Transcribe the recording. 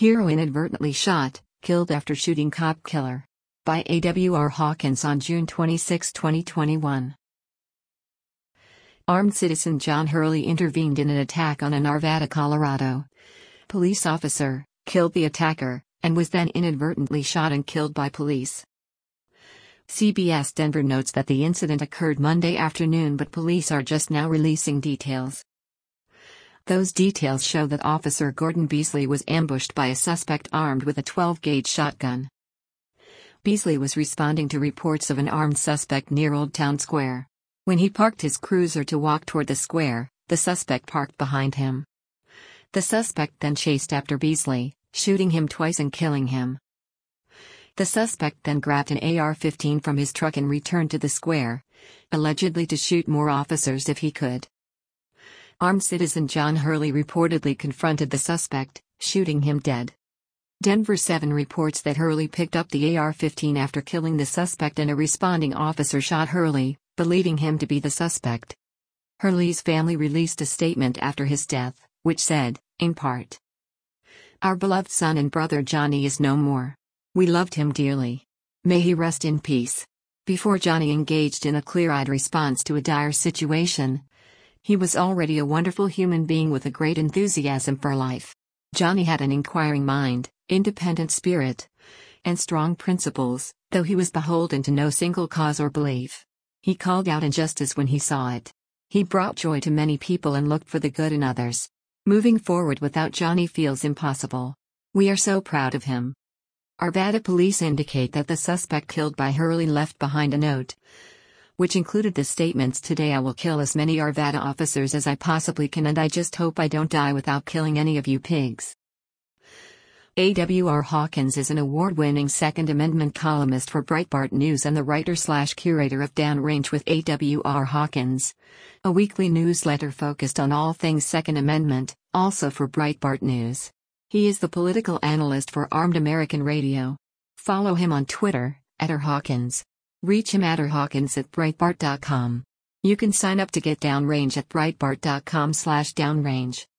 Hero inadvertently shot, killed after shooting cop killer. By A.W.R. Hawkins on June 26, 2021. Armed citizen John Hurley intervened in an attack on an Arvada, Colorado. Police officer killed the attacker, and was then inadvertently shot and killed by police. CBS Denver notes that the incident occurred Monday afternoon, but police are just now releasing details. Those details show that Officer Gordon Beasley was ambushed by a suspect armed with a 12-gauge shotgun. Beasley was responding to reports of an armed suspect near Old Town Square. When he parked his cruiser to walk toward the square, the suspect parked behind him. The suspect then chased after Beasley, shooting him twice and killing him. The suspect then grabbed an AR-15 from his truck and returned to the square, allegedly to shoot more officers if he could. Armed citizen John Hurley reportedly confronted the suspect, shooting him dead. Denver 7 reports that Hurley picked up the AR-15 after killing the suspect, and a responding officer shot Hurley, believing him to be the suspect. Hurley's family released a statement after his death, which said, in part, "Our beloved son and brother Johnny is no more. We loved him dearly. May he rest in peace." Before Johnny engaged in a clear-eyed response to a dire situation, he was already a wonderful human being with a great enthusiasm for life. Johnny had an inquiring mind, independent spirit, and strong principles, though he was beholden to no single cause or belief. He called out injustice when he saw it. He brought joy to many people and looked for the good in others. Moving forward without Johnny feels impossible. We are so proud of him. Arvada police indicate that the suspect killed by Hurley left behind a note, which included the statements, "Today I will kill as many Arvada officers as I possibly can, and I just hope I don't die without killing any of you pigs." A.W.R. Hawkins is an award-winning Second Amendment columnist for Breitbart News and the writer/curator of Downrange with A.W.R. Hawkins, a weekly newsletter focused on all things Second Amendment, also for Breitbart News. He is the political analyst for Armed American Radio. Follow him on Twitter, @RHawkins. Reach him @rhawkins@breitbart.com. You can sign up to get Downrange at breitbart.com/downrange.